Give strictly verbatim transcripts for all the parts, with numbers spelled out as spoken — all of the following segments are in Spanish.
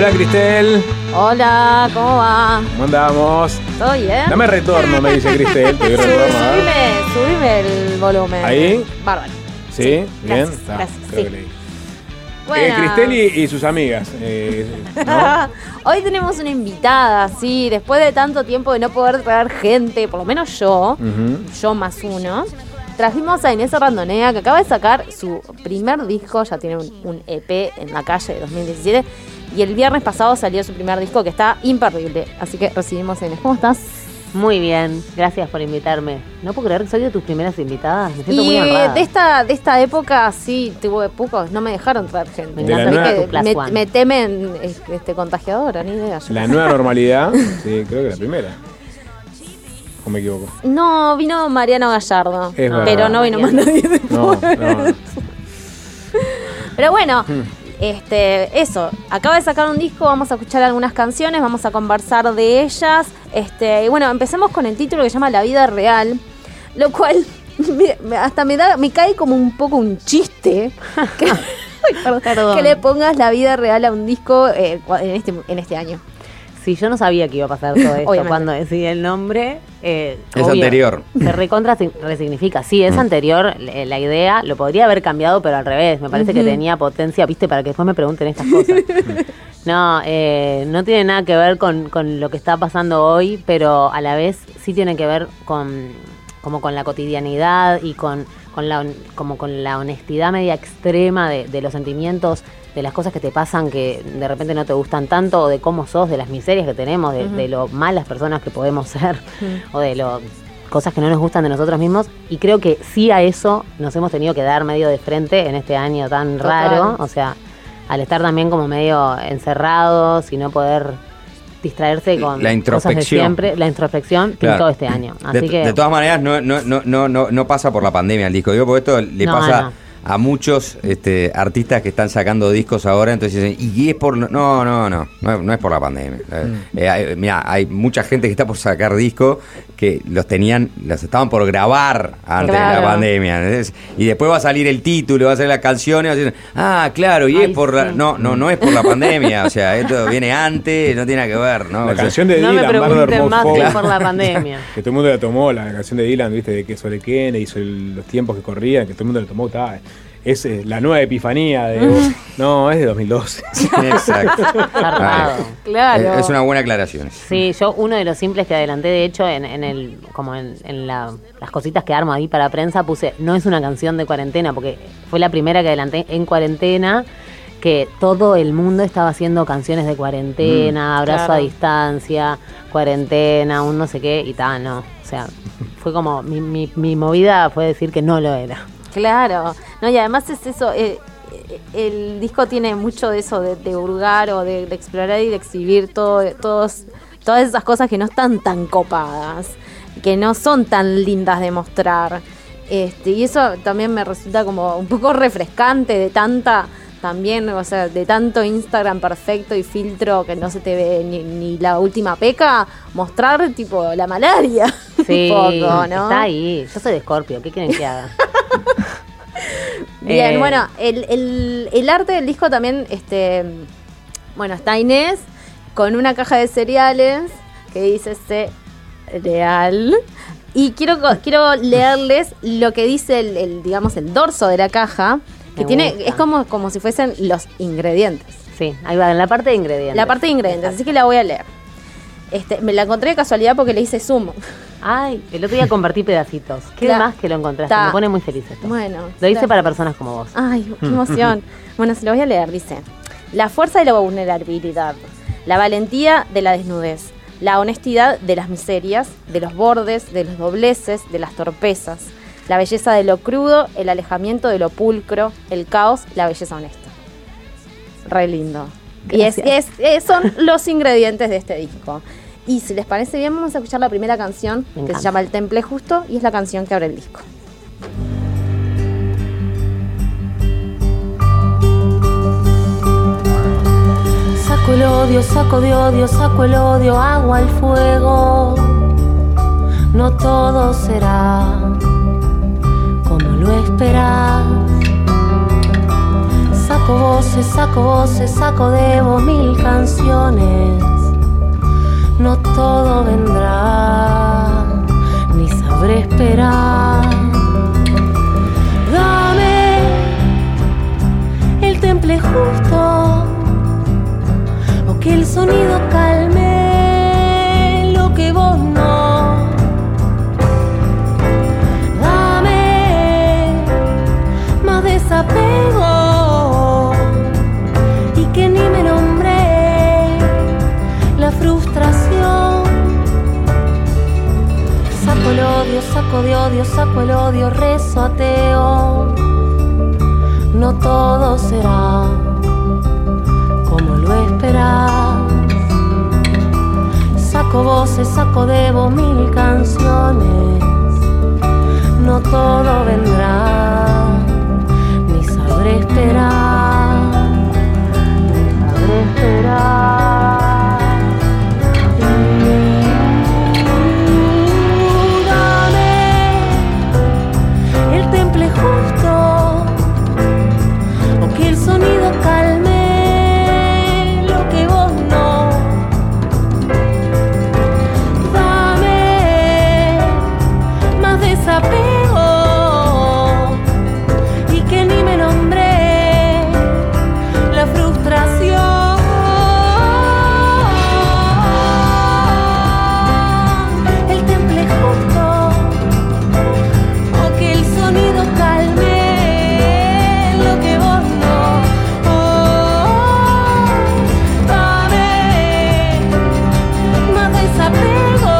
Hola, Cristel. Hola, ¿cómo va? ¿Cómo andamos? ¿Todo bien? Dame retorno, me dice Cristel. Te doy retorno. Subime, subime el volumen. ¿Ahí? Bárbaro. ¿Sí? Sí, ¿Bien? gracias, Está, gracias, creo sí. que leí. Bueno. Eh, Cristel y, y sus amigas. Eh, ¿no? Hoy tenemos una invitada, sí, después de tanto tiempo de no poder traer gente, por lo menos yo, Uh-huh. yo más uno, trajimos a Inés Randonea, que acaba de sacar su primer disco, ya tiene un, un E P en la calle de dos mil diecisiete, y el viernes pasado salió su primer disco que está imperdible, así que recibimos a Inés. ¿Cómo estás? Muy bien, gracias por invitarme. No puedo creer que soy de tus primeras invitadas, me siento Y muy honrada. de esta, de esta época, sí, tuve pocos, no me dejaron traer gente. Me encanta Así nueva- que tu plus me, one. me temen este, contagiadora, ni idea. yo. La nueva normalidad. Sí, creo que la primera. ¿O me equivoco? No, vino Mariano Gallardo, Es verdad. pero no vino más nadie después. No, no. no. Pero bueno, este, eso, acaba de sacar un disco, vamos a escuchar algunas canciones, vamos a conversar de ellas. Este, y bueno, empecemos con el título que se llama La vida real, lo cual me- me- hasta me da, me cae como un poco un chiste. que, Ay, perdón, Perdón. que le pongas la vida real a un disco eh, en, este, en este año. Sí, yo no sabía que iba a pasar todo esto Obviamente. cuando decidí el nombre. eh, Es obvio, anterior. Se recontra sin- resignifica. Sí, es anterior eh, la idea. Lo podría haber cambiado, pero al revés. Me parece que tenía potencia, viste, para que después me pregunten estas cosas. No, eh, no tiene nada que ver con, con lo que está pasando hoy, pero a la vez sí tiene que ver con, como con la cotidianidad y con, con la, hon- como con la honestidad media extrema de, de los sentimientos, de las cosas que te pasan que de repente no te gustan tanto, o de cómo sos, de las miserias que tenemos, de, de lo malas personas que podemos ser, o de lo cosas que no nos gustan de nosotros mismos. Y creo que sí a eso nos hemos tenido que dar medio de frente en este año tan Total. raro. O sea, al estar también como medio encerrados y no poder distraerse con La cosas de introspección. siempre, la introspección pintó Claro. este año. Así de, que de todas maneras, no, no, no, no, no, no pasa por la pandemia el disco. Digo, porque esto le No, pasa no. a muchos este, artistas que están sacando discos ahora. Entonces dicen, ¿y es por.? No, no, no. No, es- no es por la pandemia. Mm. Eh, hay- mira, hay mucha gente que está por sacar discos que los tenían, los estaban por grabar antes de Claro. la pandemia. ¿entendés? Y después va a salir el título, va a salir las canciones. Va a decir, ah, claro, y Ay, es por la. sí. No, no, no es por la pandemia. O sea, esto viene antes, no tiene nada que ver. ¿no? La O sea, canción de no me Dylan, Murder pregunten Most más Foul. que por la pandemia. Que todo el mundo la tomó, la canción de Dylan, viste, de que sobre Kennedy, sobre el- los tiempos que corrían, que todo el mundo la tomó, está. Es eh, la nueva epifanía de. No, es de dos mil doce. Exacto. Zarpado. Ay, Claro. Es una buena aclaración. Sí, yo uno de los simples que adelanté, de hecho, en, en el como en, en la- las cositas que armo ahí para prensa, puse, no es una canción de cuarentena, porque fue la primera que adelanté en cuarentena, que todo el mundo estaba haciendo canciones de cuarentena, abrazo claro. a distancia, cuarentena, un no sé qué, y tal, no. O sea, fue como, mi, mi, mi movida fue decir que no lo era. Claro, no, y además es eso, eh, eh, el disco tiene mucho de eso, de, de hurgar o de, de explorar y de exhibir todo, todos, todas esas cosas que no están tan copadas, que no son tan lindas de mostrar. Este, y eso también me resulta como un poco refrescante de tanta, también, o sea, de tanto Instagram perfecto y filtro que no se te ve ni, ni la última peca, mostrar tipo la malaria. Sí, un poco, ¿no? está ahí. Yo soy de Scorpio, ¿qué quieren que haga? Bien, Eh, bueno, el, el, el arte del disco también, este, bueno, está Inés con una caja de cereales que dice cereal. Y quiero, co- quiero leerles lo que dice el, el, digamos, el dorso de la caja, que Me tiene, gusta. es como, como si fuesen los ingredientes. Sí, ahí va, en la parte de ingredientes. La parte de ingredientes, así que la voy a leer. Este, me la encontré de casualidad porque le hice zoom. Ay, el otro día compartí pedacitos. ¿Qué Claro. más que lo encontraste? Ta. Me pone muy feliz esto. Bueno. Lo hice gracias. para personas como vos. Ay, qué emoción. Bueno, se lo voy a leer, dice. La fuerza de la vulnerabilidad, la valentía de la desnudez, la honestidad de las miserias, de los bordes, de los dobleces, de las torpezas, la belleza de lo crudo, el alejamiento de lo pulcro, el caos, la belleza honesta. Re lindo. Y es, Gracias. es- es- son los ingredientes de este disco. Y si les parece bien, vamos a escuchar la primera canción, Me que se encanta. llama El Temple Justo, y es la canción que abre el disco. Saco el odio, saco de odio, saco el odio, agua al fuego. No todo será como lo esperás. Saco Saco voces, saco voces, saco de vos mil canciones. No todo vendrá, ni sabré esperar. Dame el temple justo, o que el sonido calme lo que vos no. Dame más desapego y que ni me nombré la frustración. Saco el odio, saco de odio, saco el odio, rezo ateo. No todo será como lo esperás. Saco voces, saco de vos mil canciones. No todo vendrá, ni sabré esperar, ni sabré esperar. Justo, o que el sonido calme lo que vos no. Dame más desapego y que ni me nombré la frustración. El temple justo, o que el sonido calme lo que vos no. Oh, dame más desapego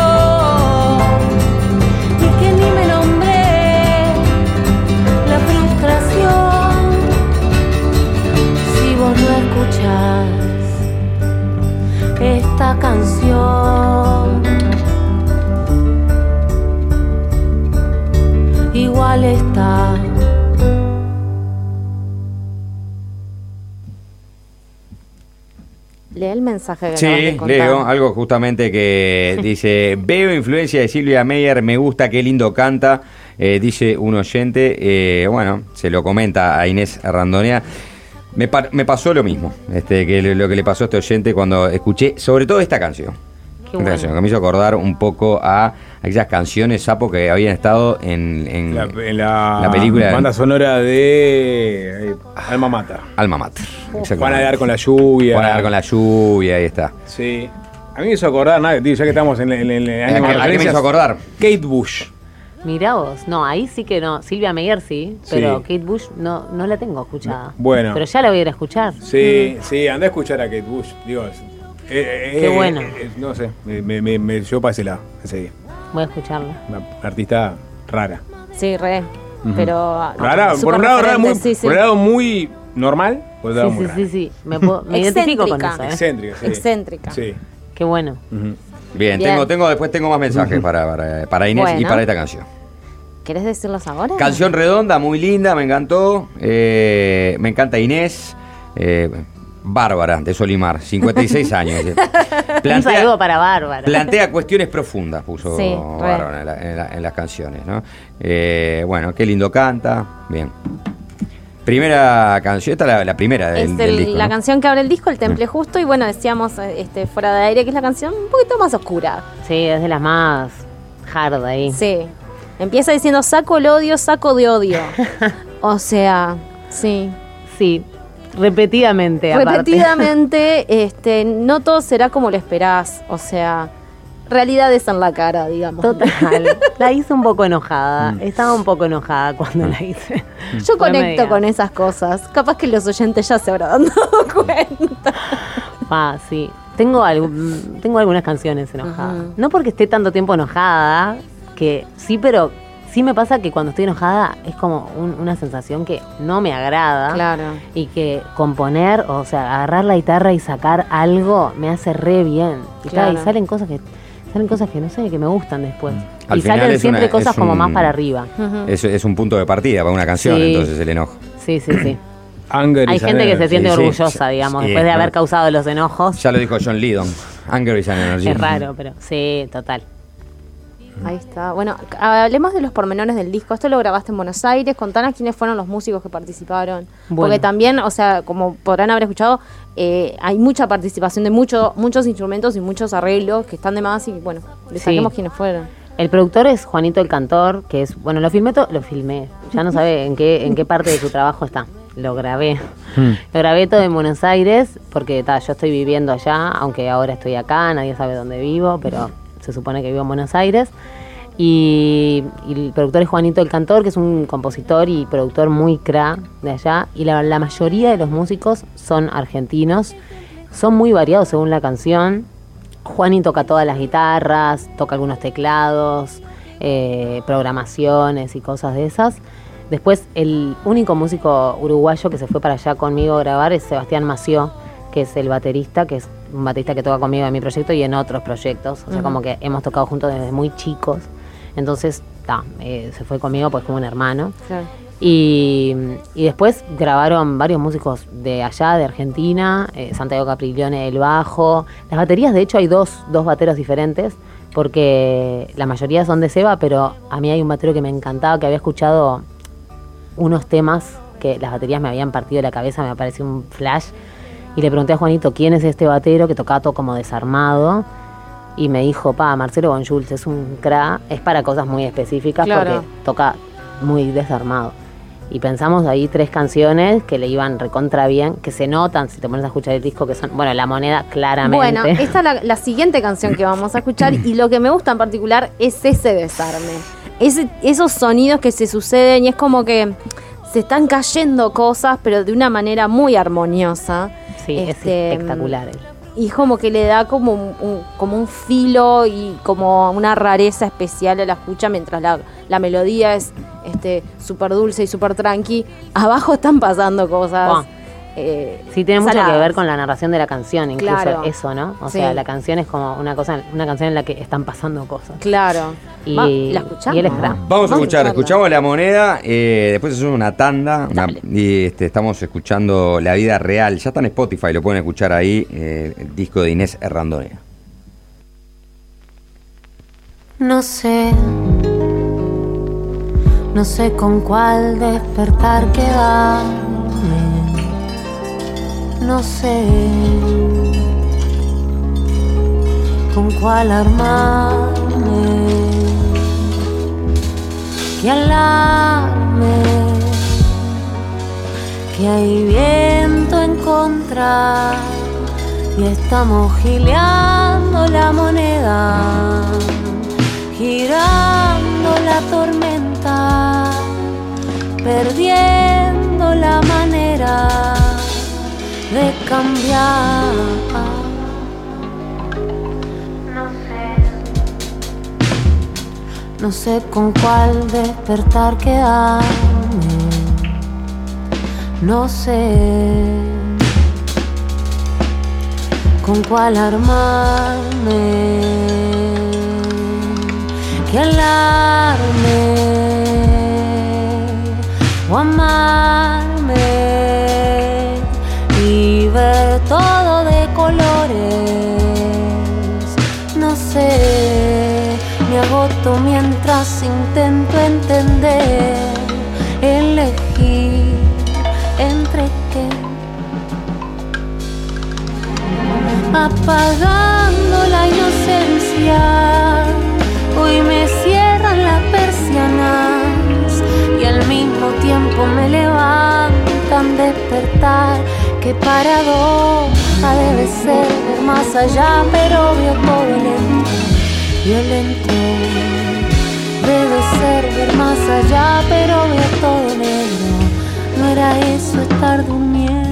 y que ni me nombré la frustración. Si vos no escuchás esta canción, igual está. Lee el mensaje que Sí, acabas de contar. leo algo justamente que dice: veo influencia de Silvia Meyer, me gusta, qué lindo canta, eh, dice un oyente. Eh, bueno, se lo comenta a Inés Randonea. Me, pa- me pasó lo mismo, este, que lo, lo que le pasó a este oyente cuando escuché, sobre todo esta canción. Qué Esta bueno. canción, que me hizo acordar un poco a aquellas canciones, Sapo, que habían estado en, en La, en la, la película banda sonora de eh, Alma Mater. Alma Mater. Van a dar con la lluvia. Van a dar con la lluvia, ahí está. Sí. A mí me hizo acordar, nada, tío, ya que estamos en, en, en el ¿A año qué- de a qué me referencias, hizo acordar? Kate Bush. Mirá vos, no, ahí sí que no. Silvia Meyer sí, pero Sí. Kate Bush no, no la tengo escuchada. Bueno. Pero ya la voy a ir a escuchar. Sí, sí, anda a escuchar a Kate Bush. Digo, es- eh, Qué eh, bueno. eh, no sé, me, me, me, me llevó para ese lado ese día. Voy a escucharla. Una artista rara. Sí, re. Ujú. Pero. Rara, por súper un lado, rara, muy, referente, sí, sí. por un lado muy normal, por otro lado Sí, muy sí, rara. sí, sí. Me, puedo- me identifico con eso, ¿eh? Excéntrica, sí. Excéntrica. Sí. Qué bueno. Ujú. Bien, Bien. Tengo, tengo, después tengo más mensajes para, para, para Inés y Bueno. para esta canción. ¿Querés decirlos ahora? Canción redonda, muy linda, me encantó. Eh, me encanta Inés. Eh, Bárbara, de Solimar, cincuenta y seis años. Un saludo para Bárbara. Plantea cuestiones profundas, puso Sí, re. Bárbara en, la- en la- en las canciones, ¿no? Eh, bueno, qué lindo canta. Bien. Primera canción, esta es la, la primera del, Es del el- disco, la ¿no? canción que abre el disco, El Temple Justo, y bueno, decíamos eh, este, fuera de aire que es la canción un poquito más oscura. Sí, es de las más hard ahí. Sí. Empieza diciendo saco el odio, saco de odio. O sea, sí. Sí, repetidamente. aparte. Repetidamente, este, no todo será como lo esperás. O sea, realidades en la cara, digamos. Total. La hice un poco enojada. Estaba un poco enojada cuando la hice. Yo No me conecto digas. con esas cosas. Capaz que los oyentes ya se habrán dado cuenta. Ah, sí. Tengo, algún- tengo algunas canciones enojadas. Ujú. No porque esté tanto tiempo enojada, que sí, pero sí me pasa que cuando estoy enojada es como un- una sensación que no me agrada. Claro. Y que componer, o sea, agarrar la guitarra y sacar algo me hace re bien. Y, Claro. tal, y salen cosas que salen cosas que no sé, que me gustan después. Al y final salen es siempre una- cosas es como un- más para arriba. Ujú. Es, es un punto de partida para una canción, Sí. entonces el enojo. Sí, sí, sí. Anger Hay is gente an que se energy. siente sí, sí. orgullosa, digamos, Sí, después de ¿no? haber causado los enojos. Ya lo dijo John Lydon. Anger is an energy. Es raro, pero sí, total. Ahí está. Bueno, hablemos de los pormenores del disco. Esto lo grabaste en Buenos Aires. Contanos quiénes fueron los músicos que participaron. Bueno. Porque también, o sea, como podrán haber escuchado, eh, hay mucha participación de mucho, muchos instrumentos y muchos arreglos que están de más y, bueno, les Sí. saquemos quiénes fueron. El productor es Juanito el Cantor, que es, bueno, lo filmé, to- lo filmé, ya no sabe en qué, en qué parte de su trabajo está. Lo grabé. Hmm. Lo grabé todo en Buenos Aires, porque ta, yo estoy viviendo allá, aunque ahora estoy acá, nadie sabe dónde vivo, pero se supone que vivo en Buenos Aires. Y, y el productor es Juanito el Cantor, que es un compositor y productor muy cra de allá. Y la, la mayoría de los músicos son argentinos, son muy variados según la canción. Juani toca todas las guitarras, toca algunos teclados, eh, programaciones y cosas de esas. Después, el único músico uruguayo que se fue para allá conmigo a grabar es Sebastián Mació, que es el baterista, que es un baterista que toca conmigo en mi proyecto y en otros proyectos. O sea, Ujú. como que hemos tocado juntos desde muy chicos. Entonces, ta, eh, se fue conmigo pues como un hermano. Claro. Y, y después grabaron varios músicos de allá, de Argentina, eh, Santiago Capriglione el bajo. Las baterías, de hecho, hay dos, dos bateros diferentes, porque la mayoría son de Seba, pero a mí hay un batero que me encantaba, que había escuchado unos temas que las baterías me habían partido la cabeza, me pareció un flash. Y le pregunté a Juanito, ¿quién es este batero que tocaba todo como desarmado? Y me dijo, pa, Marcelo Bonjuls, es un cra, es para cosas muy específicas, Claro. porque toca muy desarmado. Y pensamos ahí tres canciones que le iban recontra bien, que se notan si te pones a escuchar el disco, que son, bueno, La Moneda claramente. Bueno, esta es la, la siguiente canción que vamos a escuchar y lo que me gusta en particular es ese desarme. Ese, esos sonidos que se suceden y es como que se están cayendo cosas, pero de una manera muy armoniosa. Sí, Este, es espectacular. él. Y como que le da como un, un- como un filo y como una rareza especial a la escucha, mientras la, la melodía es este súper dulce y súper tranqui. Abajo están pasando cosas. Buah. eh, Sí, tiene mucho saladas. que ver con la narración de la canción, incluso Claro. eso, ¿no? O Sí. sea, la canción es como una cosa, una canción en la que están pasando cosas. Claro. Y, Va, ¿la escuchamos? y él es cra. Vamos a escuchar, escucharla. escuchamos La Moneda, eh, después hacemos una tanda una- y este, estamos escuchando La Vida Real. Ya está en Spotify, lo pueden escuchar ahí, eh, el disco de Inés Errandonea. No sé, no sé con cuál despertar quedarme. No sé con cuál armarme. Que alarme, que hay viento en contra y estamos gileando la moneda, girando la tormenta, perdiendo la manera de cambiar. No sé con cuál despertar quedarme. No sé con cuál armarme. Que alarme o amarme y ver todo de colores. No sé, me agoto mientras intento entender, elegir entre qué. Apagando la inocencia, hoy me cierran las persianas y al mismo tiempo me levantan despertar. Qué paradoja debe ser ver más allá, pero veo todo lento, violento. Debe ser ver más allá, pero veo todo negro. No era eso estar durmiendo.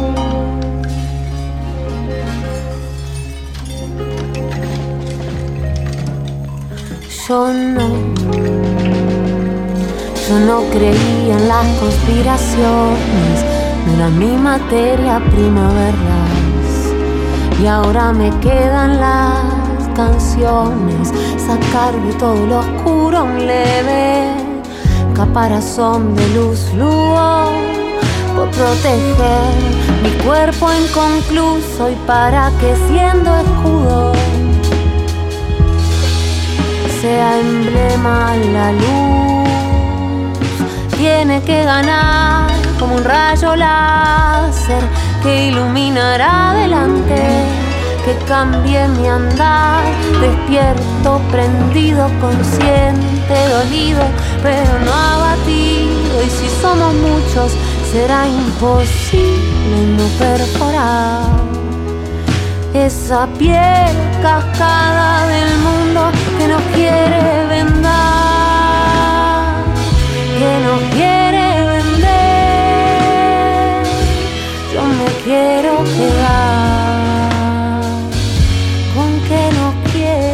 Yo no, yo no creía en las conspiraciones, no era mi materia prima verlas. Y ahora me quedan las canciones, sacar de todo lo oscuro un leve caparazón de luz fluo, por proteger mi cuerpo inconcluso y para que siendo escudo sea emblema la luz. Tiene que ganar como un rayo láser que iluminará adelante, que cambie mi andar, despierto, prendido, consciente, dolido, pero no abatido. Y si somos muchos, será imposible no perforar esa piel cascada del mundo que nos quiere vendar, que nos quiere vender. Yo me quiero quedar con que nos quiere.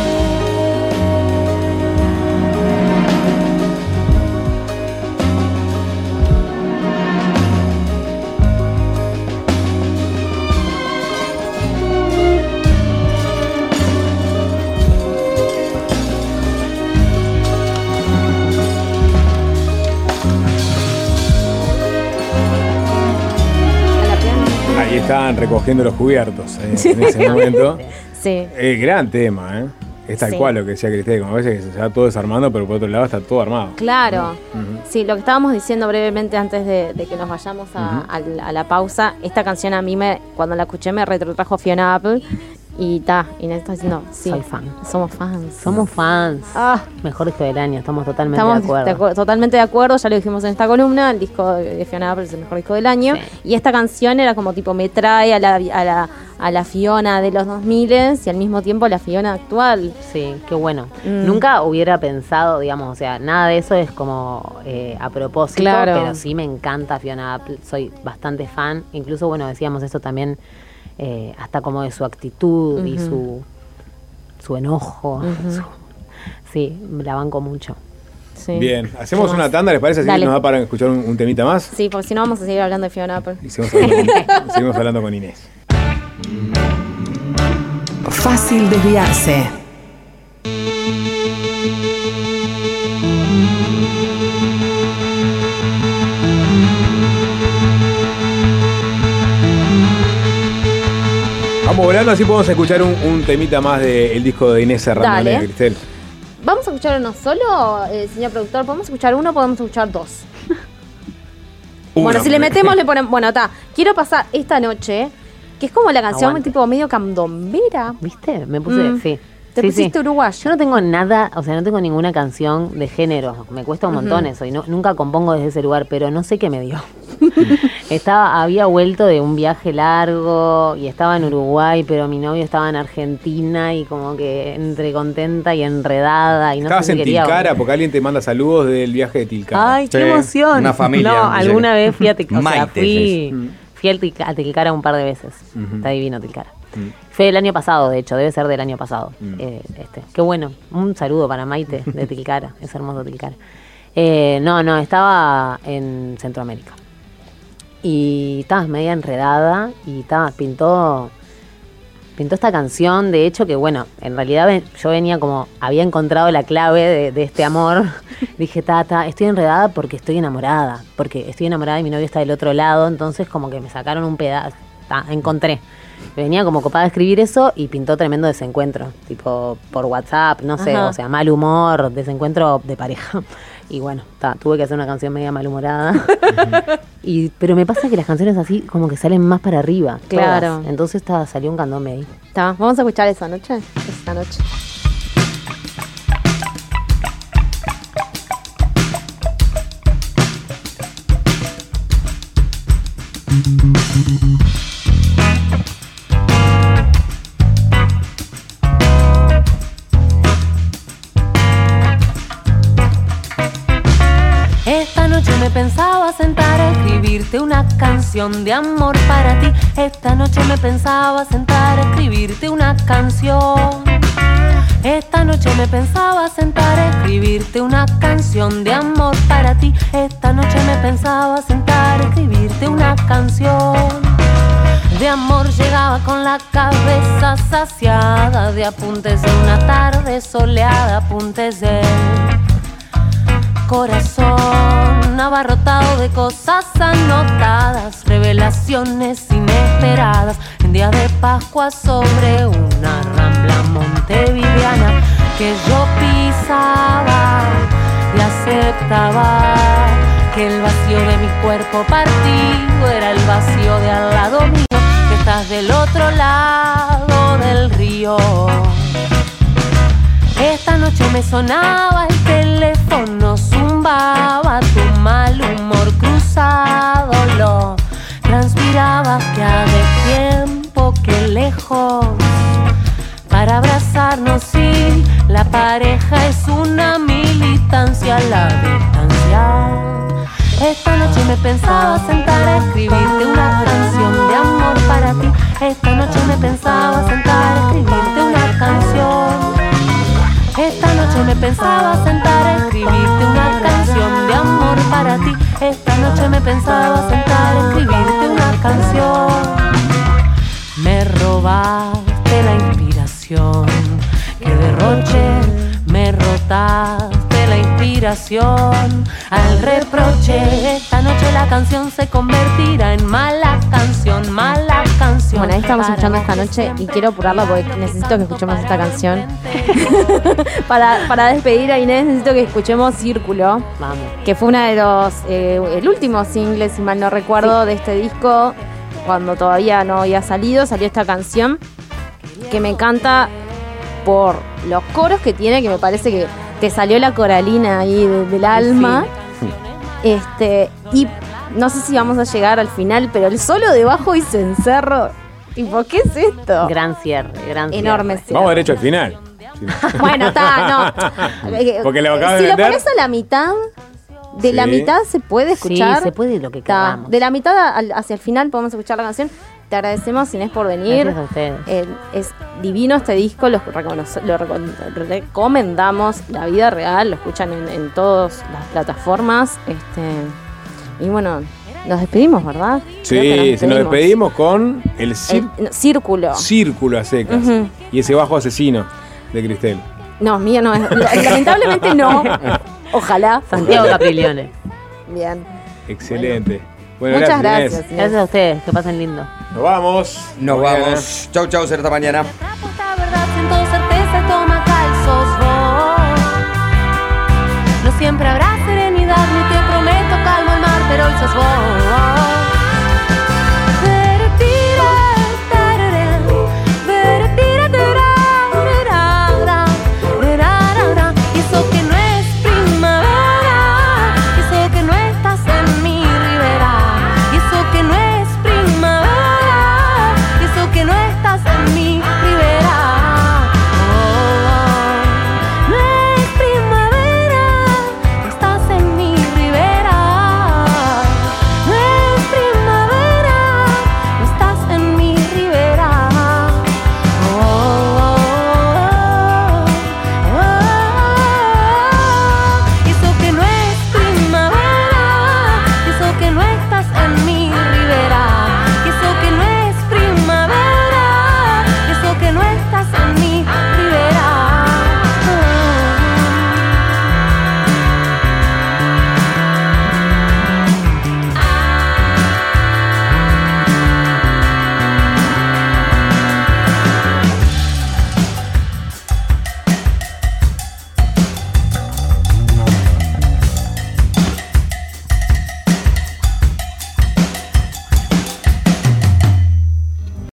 Ahí estaban recogiendo los cubiertos eh, en ese momento. Sí. El gran tema, ¿eh? Es tal Sí. cual lo que decía Cristel, como a veces que se va todo desarmando, pero por otro lado está todo armado. Claro. Ujú. Sí, lo que estábamos diciendo brevemente antes de, de que nos vayamos a, a la- a la pausa, esta canción a mí, me cuando la escuché, me retrotrajo Fiona Apple. Y ta, Inés está diciendo, sí, Soy fan. somos fans. Somos fans. Ah, Mejor disco del año, estamos totalmente estamos de acuerdo. de acu- totalmente de acuerdo, ya lo dijimos en esta columna, el disco de Fiona Apple es el mejor disco del año. Sí. Y esta canción era como tipo, me trae a la, a la, a la Fiona de los dos mil y al mismo tiempo a la Fiona actual. Sí, qué bueno. Mm. Nunca hubiera pensado, digamos, o sea, nada de eso es como eh, a propósito, Claro. pero sí me encanta Fiona Apple, soy bastante fan. Incluso, bueno, decíamos eso también, eh, hasta como de su actitud y Ujú. su, su enojo. Ujú. su- sí, la banco mucho. Sí. Bien, hacemos ¿Qué una más? tanda, ¿les parece? Así Dale. nos da para escuchar un, un temita más. Sí, porque si no vamos a seguir hablando de Fiona Apple. Y seguimos hablando, seguimos hablando con Inés. Fácil desviarse. Vamos volando, así podemos escuchar un, un temita más del disco de Inés Serrandone, Dale. Cristel. ¿Vamos a escuchar uno solo, eh, señor productor? ¿Podemos escuchar uno o podemos escuchar dos? Bueno, Uno. si le metemos, le ponemos... Bueno, está. Quiero pasar esta noche, que es como la canción Aguante. tipo medio candombera. ¿Viste? Me puse, Mm. sí. Te Sí, pusiste sí. uruguayo. Yo no tengo nada, o sea, no tengo ninguna canción de género. Me cuesta un montón eso y no, nunca compongo desde ese lugar, pero no sé qué me dio. estaba, había vuelto de un viaje largo y estaba en Uruguay, pero mi novio estaba en Argentina y como que entre contenta y enredada y no Estabas sé si en quería. Tilcara porque alguien te manda saludos del viaje de Tilcara. Ay, qué Sí, emoción. una familia, No, dice alguna que- vez fui a Tilcara. O sea, Maite, fui, sí. fui al Tilca- a Tilcara un par de veces. Ujú. Está divino Tilcara. Mm. Fue el año pasado, de hecho, debe ser del año pasado. Mm. eh, este. Qué bueno. Un saludo para Maite de Tilcara. Es hermoso Tilcara. Eh, no, no, estaba en Centroamérica. Y estaba media enredada y estaba, pintó, pintó esta canción. De hecho, que bueno, en realidad ven- yo venía como, había encontrado la clave de, de este amor. Dije, Tata, estoy enredada porque estoy enamorada. Porque estoy enamorada y mi novio está del otro lado. Entonces, como que me sacaron un pedazo. Ta, encontré. Venía como copada de escribir eso y pintó tremendo desencuentro. Tipo, por WhatsApp, no sé, Ajá. o sea, mal humor, desencuentro de pareja. Y bueno, ta, tuve que hacer una canción media malhumorada. y, pero me pasa que las canciones así como que salen más para arriba. Claro. todas. Entonces ta, salió un candombe ahí. Está, vamos a escuchar esa noche. Esta noche. Esta noche me pensaba sentar a escribirte una canción de amor para ti. Esta noche me pensaba sentar a escribirte una canción. Esta noche me pensaba sentar a escribirte una canción de amor para ti. Esta noche me pensaba sentar a escribirte una canción de amor. Llegaba con la cabeza saciada de apuntes de una tarde soleada, apuntes de corazón abarrotado de cosas anotadas, revelaciones inesperadas en día de Pascua sobre una rambla montevideana. que yo pisaba y aceptaba que el vacío de mi cuerpo partido era el vacío de al lado mío, que estás del otro lado del río. Esta noche me sonaba el teléfono, zumbaba tu mal humor cruzado, lo transpiraba que ha de tiempo que lejos. Para abrazarnos sí, la pareja es una militancia, la distancia. Esta noche me pensaba sentar a escribirte una canción de amor para ti. Esta noche me pensaba sentar a escribirte una canción. Esta noche me pensaba sentar a escribirte una canción de amor para ti. Esta noche me pensaba sentar a escribirte una canción. Me robaste la inspiración, que derroche, me rotaste la inspiración. Al reproche, esta noche la canción se convertirá en mala canción, mala canción. Bueno, ahí estamos escuchando esta noche y quiero apurarla porque necesito que escuchemos esta canción. para, para despedir a Inés necesito que escuchemos Círculo. Vamos. Que fue una de los, eh, el último single, si mal no recuerdo, sí, de este disco. Cuando todavía no había salido, salió esta canción que me encanta por los coros que tiene, que me parece que te salió la coralina ahí de, del alma. Sí. Este, y no sé si vamos a llegar al final, pero el solo de bajo y cencerro, tipo, ¿qué es esto? Gran cierre, gran cierre. Enorme cierre. Vamos derecho al final. Bueno, está, no. Porque lo acabas si de lo vender. pones a la mitad, de Sí. la mitad se puede escuchar. Sí, se puede lo que Está. queramos. De la mitad al- hacia el final podemos escuchar la canción. Te agradecemos, Inés, por venir. Gracias a ustedes. Eh, es divino este disco, lo, reconoce- lo recom- recomendamos. La vida real, lo escuchan en, en todas las plataformas. Este, y bueno, nos despedimos, ¿verdad? Creo que Sí, si nos despedimos con el cir- El- no, círculo. círculo a secas. Ujú. Y ese bajo asesino de Cristel. No, mío no es. Lamentablemente no. Ojalá. Santiago Capriglione. Bien. Excelente. Bueno, Muchas gracias, gracias. Inés. Gracias a ustedes, que pasen lindo. Nos vamos. Nos Mañana. vamos. Chau, chau, hasta mañana. Trapos